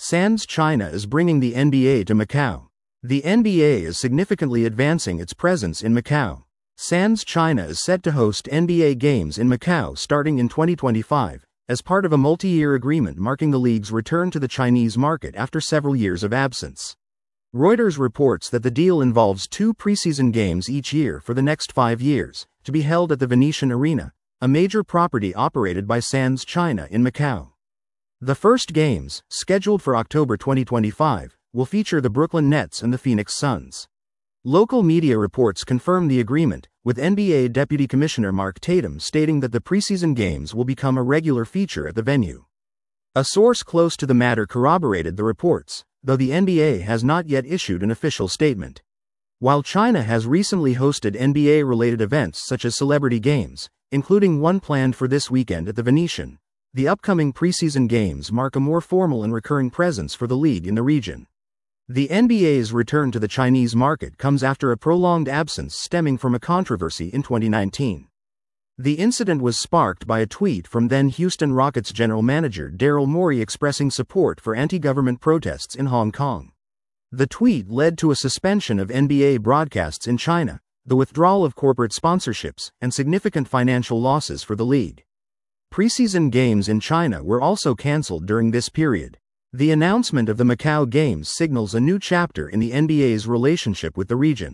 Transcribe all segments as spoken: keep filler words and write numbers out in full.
Sands China is bringing the N B A to Macau. The N B A is significantly advancing its presence in Macau. Sands China is set to host N B A games in Macau starting in twenty twenty-five, as part of a multi-year agreement marking the league's return to the Chinese market after several years of absence. Reuters reports that the deal involves two preseason games each year for the next five years, to be held at the Venetian Arena, a major property operated by Sands China in Macau. The first games, scheduled for October twenty twenty-five, will feature the Brooklyn Nets and the Phoenix Suns. Local media reports confirm the agreement, with N B A Deputy Commissioner Mark Tatum stating that the preseason games will become a regular feature at the venue. A source close to the matter corroborated the reports, though the N B A has not yet issued an official statement. While China has recently hosted N B A-related events such as celebrity games, including one planned for this weekend at the Venetian, the upcoming preseason games mark a more formal and recurring presence for the league in the region. The N B A's return to the Chinese market comes after a prolonged absence stemming from a controversy in twenty nineteen. The incident was sparked by a tweet from then Houston Rockets general manager Daryl Morey expressing support for anti-government protests in Hong Kong. The tweet led to a suspension of N B A broadcasts in China, the withdrawal of corporate sponsorships, and significant financial losses for the league. Preseason games in China were also cancelled during this period. The announcement of the Macau Games signals a new chapter in the N B A's relationship with the region.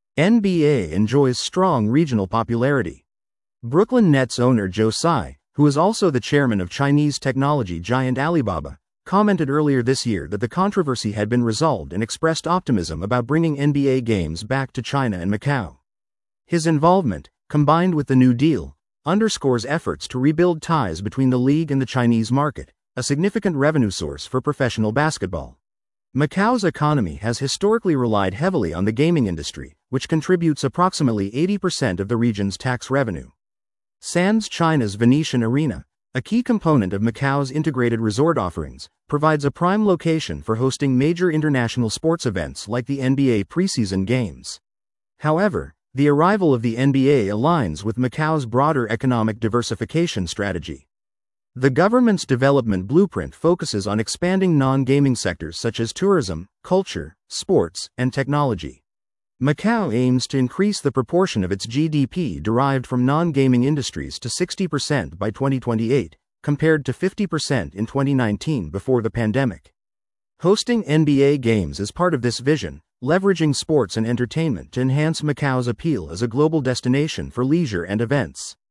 N B A enjoys strong regional popularity. Brooklyn Nets owner Joe Tsai, who is also the chairman of Chinese technology giant Alibaba, commented earlier this year that the controversy had been resolved and expressed optimism about bringing N B A games back to China and Macau. His involvement, combined with the new deal, underscores efforts to rebuild ties between the league and the Chinese market, a significant revenue source for professional basketball. Macau's economy has historically relied heavily on the gaming industry, which contributes approximately eighty percent of the region's tax revenue. Sands China's Venetian Arena, a key component of Macau's integrated resort offerings, provides a prime location for hosting major international sports events like the N B A preseason games. However, the arrival of the N B A aligns with Macau's broader economic diversification strategy. The government's development blueprint focuses on expanding non-gaming sectors such as tourism, culture, sports, and technology. Macau aims to increase the proportion of its G D P derived from non-gaming industries to sixty percent by twenty twenty-eight, compared to fifty percent in twenty nineteen before the pandemic. Hosting N B A games is part of this vision, leveraging sports and entertainment to enhance Macau's appeal as a global destination for leisure and events.